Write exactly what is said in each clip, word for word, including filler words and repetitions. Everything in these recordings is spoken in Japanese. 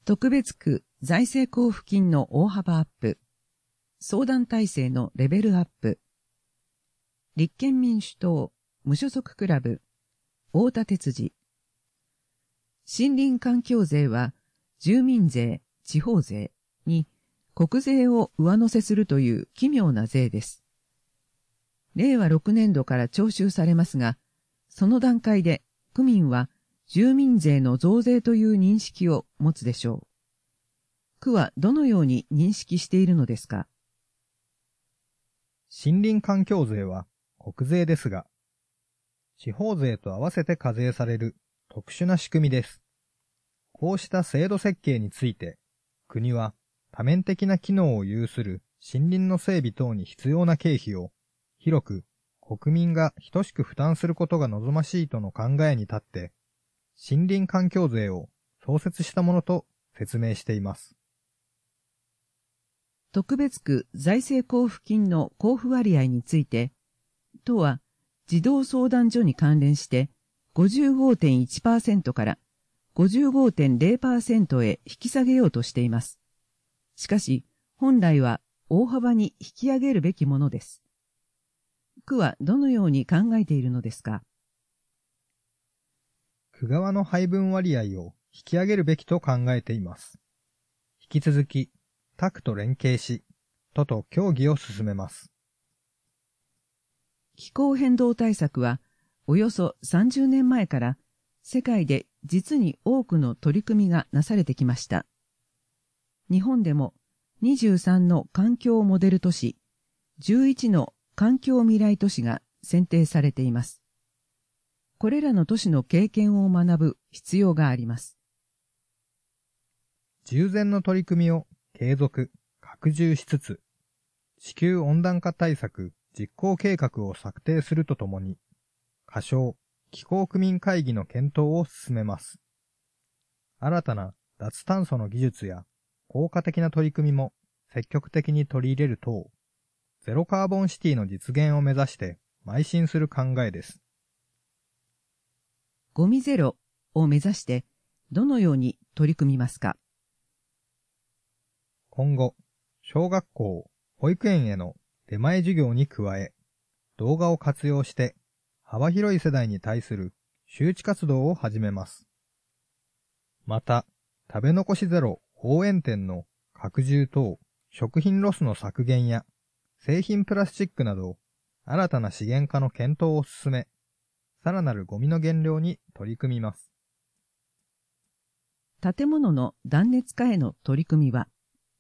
特別区財政交付金の大幅アップ、相談体制のレベルアップ、立憲民主党無所属クラブ太田哲司。森林環境税は住民税、地方税に国税を上乗せするという奇妙な税です。れいわろくねんどから徴収されますが、その段階で区民は住民税の増税という認識を持つでしょう。区はどのように認識しているのですか？ 森林環境税は国税ですが、地方税と合わせて課税される特殊な仕組みです。こうした制度設計について、国は多面的な機能を有する森林の整備等に必要な経費を広く国民が等しく負担することが望ましいとの考えに立って、森林環境税を創設したものと説明しています。 特別区財政交付金の交付割合について、都は児童相談所に関連して ごじゅうごてんいちパーセント から ごじゅうごてんれいパーセント へ引き下げようとしています。しかし、本来は大幅に引き上げるべきものです。区はどのように考えているのですか？ 区側の配分割合を引き上げるべきと考えています。引き続き、他区と連携し、都と協議を進めます。 気候変動対策は、およそさんじゅうねんまえから世界で実に多くの取り組みがなされてきました。日本でもにじゅうさんの環境モデル都市、じゅういちの環境未来都市が選定されています。これらの都市の経験を学ぶ必要があります。 従前の取り組みを継続、拡充しつつ、地球温暖化対策実行計画を策定するとともに、仮称気候区民会議の検討を進めます。新たな脱炭素の技術や効果的な取り組みも積極的に取り入れる等、ゼロカーボンシティの実現を目指して邁進する考えです。 ゴミゼロを目指してどのように取り組みますか？ 今後、小学校、保育園への出前授業に加え、動画を活用して幅広い世代に対する周知活動を始めます。また、食べ残しゼロ応援店の拡充等、食品ロスの削減や製品プラスチックなど新たな資源化の検討を進め、さらなるゴミの減量に取り組みます。 建物の断熱化への取り組みは、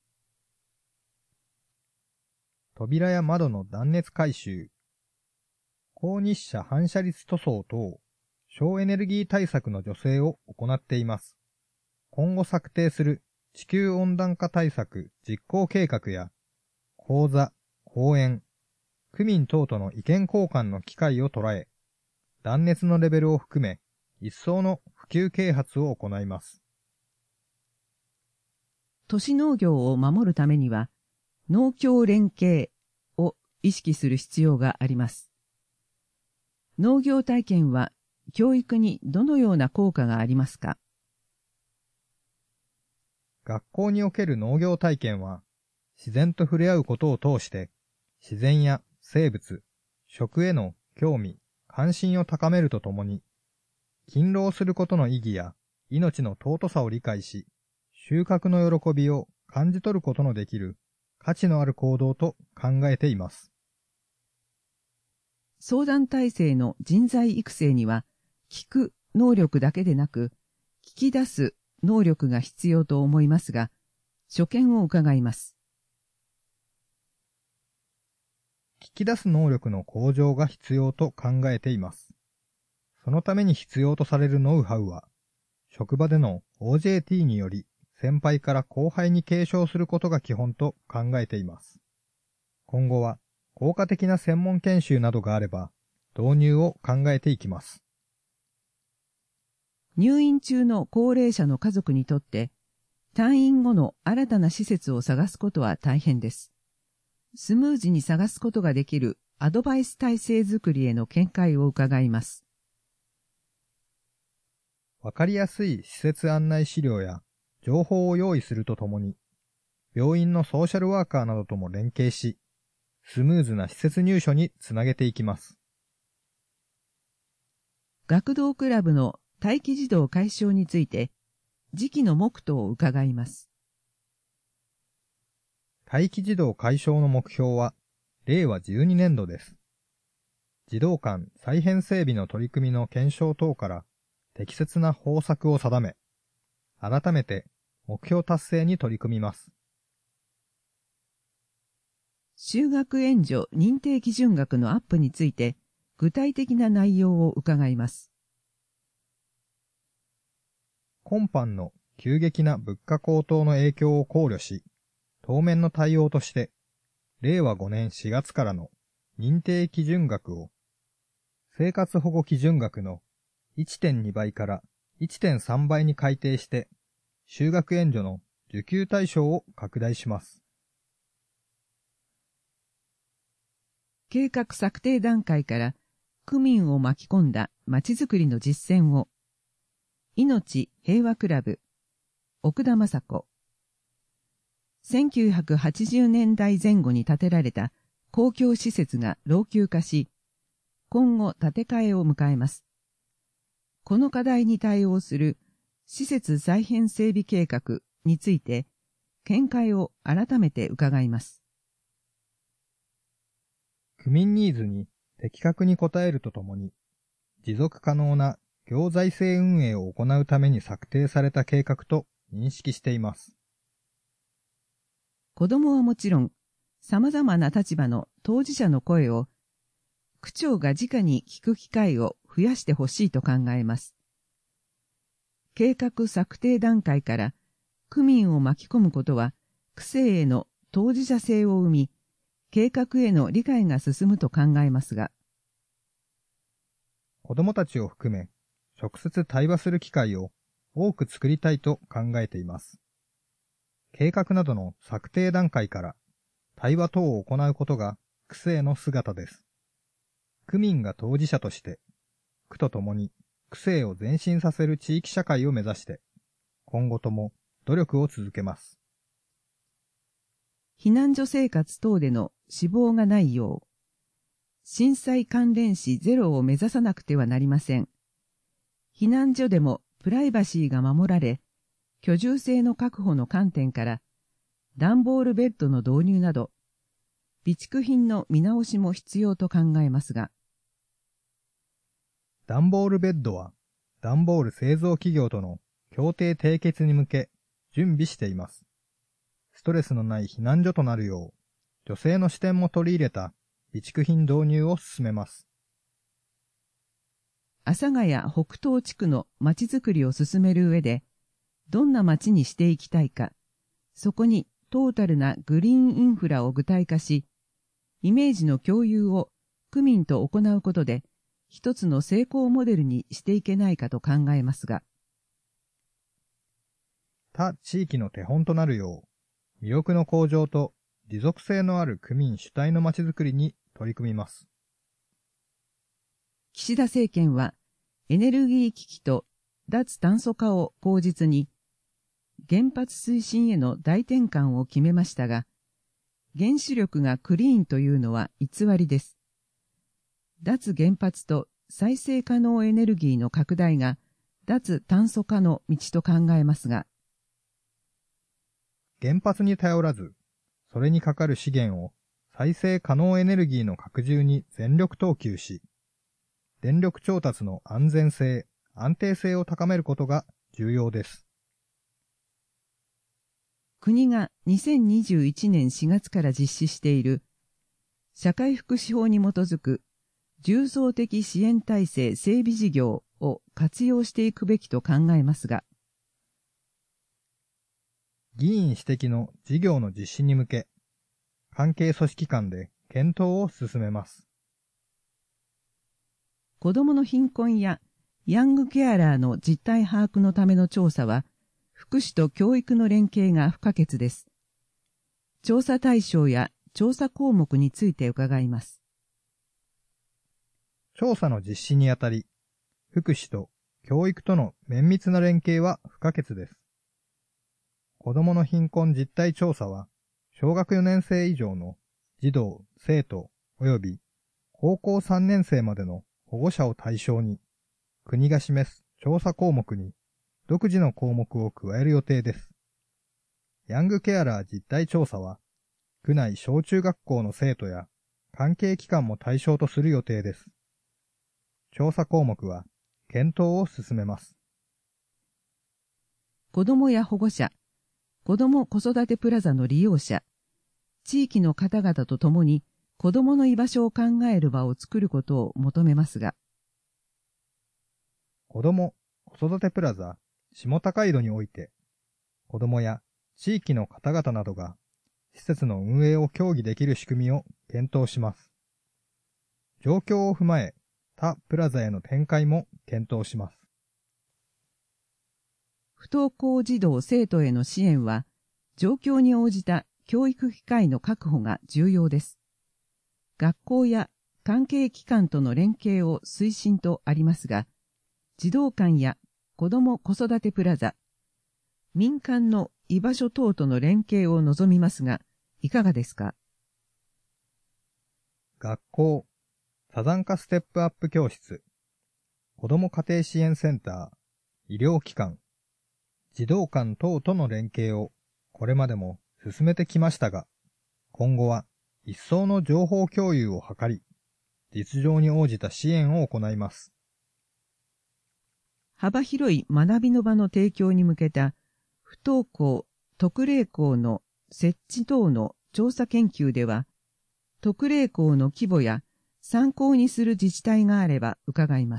扉や窓の断熱改修、高日射反射率塗装等、省エネルギー対策の助成を行っています。今後策定する地球温暖化対策実行計画や、講座、講演、区民等との意見交換の機会を捉え、断熱のレベルを含め、一層の普及啓発を行います。 都市農業を守るためには、農協連携を意識する必要があります。農業体験は教育にどのような効果がありますか？ 学校における農業体験は、自然と触れ合うことを通して、自然や生物、食への興味、関心を高めるとともに、勤労することの意義や命の尊さを理解し、収穫の喜びを感じ取ることのできる価値のある行動と考えています。 相談体制の人材育成には、聞く能力だけでなく、聞き出す能力が必要と思いますが、所見を伺います。 聞き出す能力の向上が必要と考えています。そのために必要とされるノウハウは、職場での オージェーティー により先輩から後輩に継承することが基本と考えています。今後は効果的な専門研修などがあれば導入を考えていきます。 入院中の高齢者の家族にとって、退院後の新たな施設を探すことは大変です。スムーズに探すことができるアドバイス体制づくりへの見解を伺います。 わかりやすい施設案内資料や情報を用意するとともに、病院のソーシャルワーカーなどとも連携し、スムーズな施設入所につなげていきます。 学童クラブの待機児童解消について、次期の目途を伺います。 待機児童解消の目標は、れいわじゅうにねんどです。児童館再編整備の取り組みの検証等から適切な方策を定め、改めて目標達成に取り組みます。 就学援助認定基準額のアップについて、具体的な内容を伺います。 今般の急激な物価高騰の影響を考慮し、当面の対応として、れいわごねんしがつからの認定基準額を、生活保護基準額の いってんにばいから いってんさんばいに改定して、就学援助の受給対象を拡大します。 計画策定段階から区民を巻き込んだまちづくりの実践を、命平和クラブ、奥田雅子。せんきゅうひゃくはちじゅうねんだいぜん後に建てられた公共施設が老朽化し、今後建て替えを迎えます。この課題に対応する施設再編整備計画について、見解を改めて伺います。 区民ニーズに的確に応えるとともに、持続可能な行財政運営を行うために策定された計画と認識しています。 子どもはもちろん、様々な立場の当事者の声を、区長が直に聞く機会を増やしてほしいと考えます。計画策定段階から区民を巻き込むことは、区政への当事者性を生み、計画への理解が進むと考えますが、 子どもたちを含め、直接対話する機会を多く作りたいと考えています。計画などの策定段階から対話等を行うことが区政の姿です。区民が当事者として、区とともに区政を前進させる地域社会を目指して、今後とも努力を続けます。 避難所生活等での死亡がないよう、震災関連死ゼロを目指さなくてはなりません。避難所でもプライバシーが守られ、居住性の確保の観点から、段ボールベッドの導入など、備蓄品の見直しも必要と考えますが、 段ボールベッドは、段ボール製造企業との協定締結に向け準備しています。ストレスのない避難所となるよう、女性の視点も取り入れた備蓄品導入を進めます。 阿佐ヶ谷北東地区のまちづくりを進める上で、どんな街にしていきたいか、そこにトータルなグリーンインフラを具体化し、イメージの共有を区民と行うことで、一つの成功モデルにしていけないかと考えますが、 他地域の手本となるよう、魅力の向上と持続性のある区民主体の街づくりに取り組みます。 岸田政権はエネルギー危機と脱炭素化を口実に原発推進への大転換を決めましたが、原子力がクリーンというのは偽りです。脱原発と再生可能エネルギーの拡大が脱炭素化の道と考えますが、 原発に頼らず、それにかかる資源を再生可能エネルギーの拡充に全力投球し、電力調達の安全性、安定性を高めることが重要です。 国がにせんにじゅういちねんしがつから実施している社会福祉法に基づく重層的支援体制整備事業を活用していくべきと考えますが、 議員指摘の事業の実施に向け、関係組織間で検討を進めます。 子どもの貧困やヤングケアラーの実態把握のための調査は、福祉と教育の連携が不可欠です。調査対象や調査項目について伺います。 調査の実施にあたり、福祉と教育との綿密な連携は不可欠です。 子どもの貧困実態調査は、小学よねん生以上の児童、生徒及び高校さんねん生までの保護者を対象に、国が示す調査項目に独自の項目を加える予定です。ヤングケアラー実態調査は、区内小中学校の生徒や関係機関も対象とする予定です。調査項目は、検討を進めます。 子どもや保護者、子ども子育てプラザの利用者、地域の方々と共に子どもの居場所を考える場を作ることを求めますが、 子ども子育てプラザ下高井戸において、子どもや地域の方々などが施設の運営を協議できる仕組みを検討します。状況を踏まえ、他プラザへの展開も検討します。 不登校児童生徒への支援は、状況に応じた教育機会の確保が重要です。学校や関係機関との連携を推進とありますが、児童館や子ども子育てプラザ、民間の居場所等との連携を望みますが、いかがですか？ 学校、多段化ステップアップ教室、子ども家庭支援センター、医療機関、児童館等との連携をこれまでも進めてきましたが、今後は一層の情報共有を図り、実情に応じた支援を行います。 幅広い学びの場の提供に向けた不登校特例校の設置等の調査研究では、特例校の規模や参考にする自治体があれば伺います。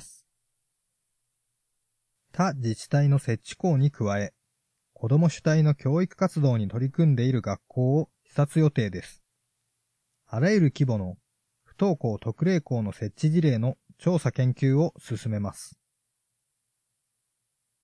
他自治体の設置校に加え、子ども主体の教育活動に取り組んでいる学校を視察予定です。あらゆる規模の不登校特例校の設置事例の調査研究を進めます。